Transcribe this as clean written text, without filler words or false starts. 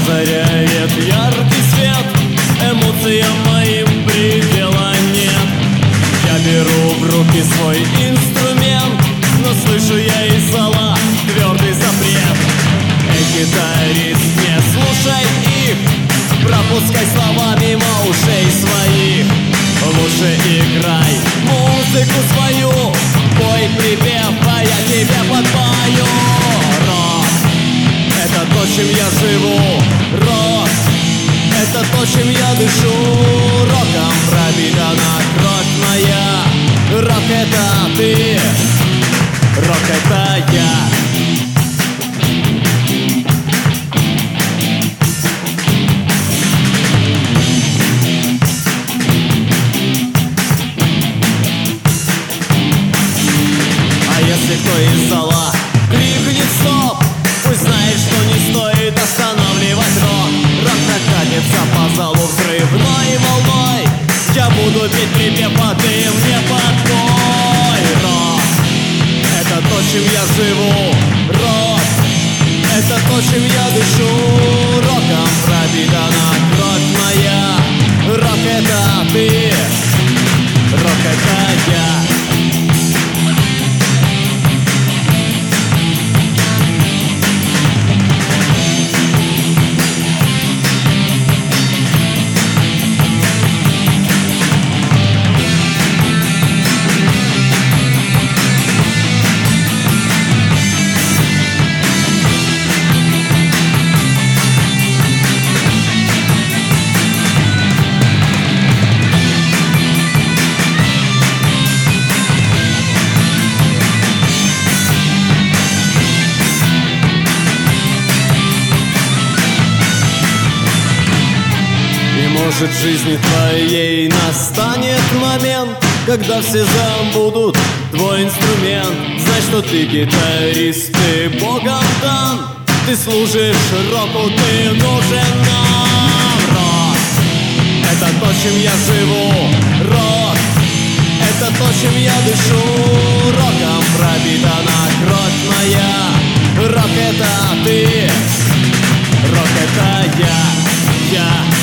озаряет яркий свет, эмоциям моим предела нет. Я беру в руки свой инструмент, но слышу я из зала твердый запрет. Эй, гитарист, не слушай их, пропускай слова мимо ушей своих. Лучше играй музыку свою, пой припев, а я тебе подпою. Рок — это то, чем я живу. Рок — это то, чем я дышу. Роком пропитана кровь моя. Рок — это ты, рок — это я. Если кто из зала крикнет стоп, пусть знает, что не стоит останавливать рок. Рок прокатится по залу взрывной волной. Я буду петь припев, а ты мне подпой. Рок — это то, чем я живу. Рок — это то, чем я дышу. Роком пропитана кровь моя. Рок — это ты, рок — это я. Может, в жизни твоей настанет момент, когда все забудут твой инструмент. Знай, что ты гитарист, ты Богом дан. Ты служишь року, ты нужен нам. Рок — это то, чем я живу. Рок — это то, чем я дышу. Роком пропитана кровь моя. Рок — это ты, рок — это я.